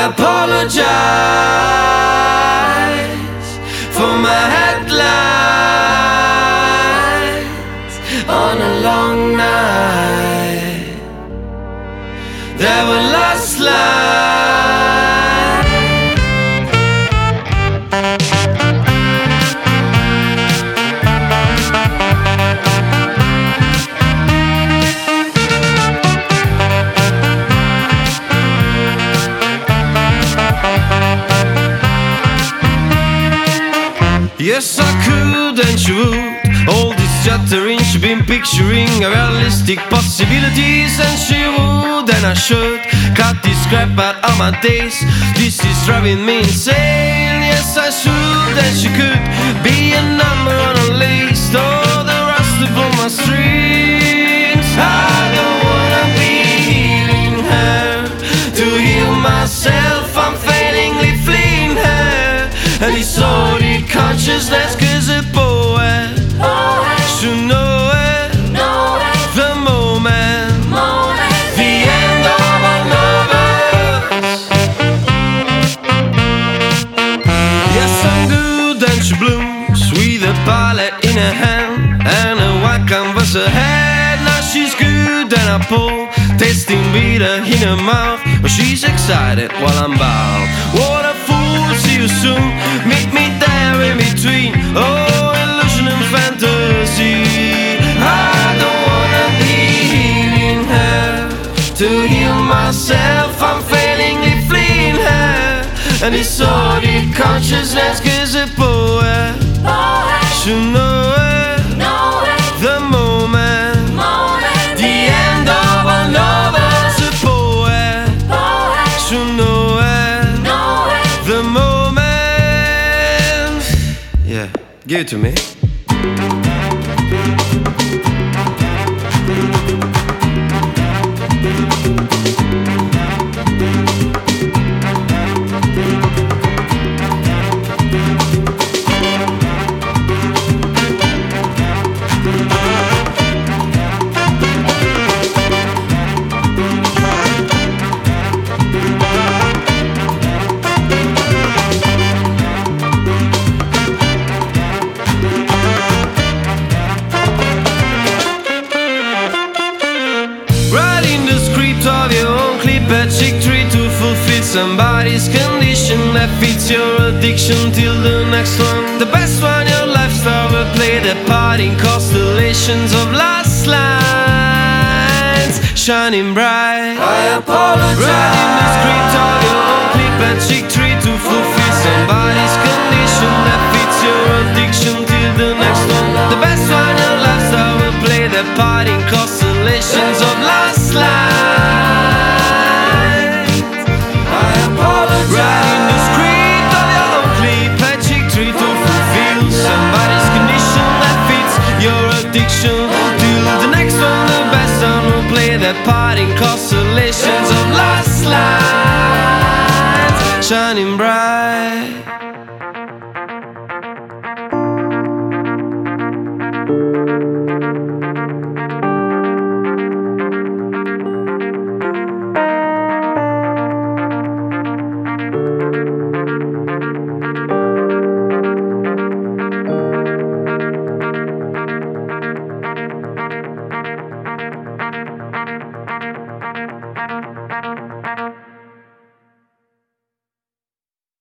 apologize for my headlights on a long night. There were lost lights. Yes, I could and she would. All this chattering, she been picturing realistic possibilities. And she would and I should cut this crap out of my days. This is driving me insane. Yes, I should and she could be a number on a list. Oh, the rust upon my strings. I don't wanna be healing her. To heal myself, I'm failingly fleeing her. And it's already consciousness, 'cause a poet should know it, the moment, the end of our lovers. Yes, I'm good and she blooms with a palette in her hand and a white canvas ahead. Now she's good and I pull, tasting bitter in her mouth, but she's excited while I'm bound. What a fool, see you soon, meet me there in between. Oh, illusion and fantasy. I don't wanna be healing her. To heal myself, I'm failingly fleeing her. And it's already consciousness, 'cause a poet should know it, the moment, the end of our lovers. A poet should know it, the moment. Yeah, give it to me. Writing the script of your own clip at chick tree to fulfill somebody's condition that fits your addiction till the next one. The best one, your lifestyle will play the part in constellations of last lines shining bright. I apologize. Writing the script of your own clip at chick tree to fulfill somebody's condition that fits your addiction till the next one. The best one, your lifestyle will play the part in constellations of last lines. I apologize. Writing the script of your own clip at chick tree to fulfill somebody's condition that fits your addiction till the next one. The best one will play their part in constellations of last lines shining bright.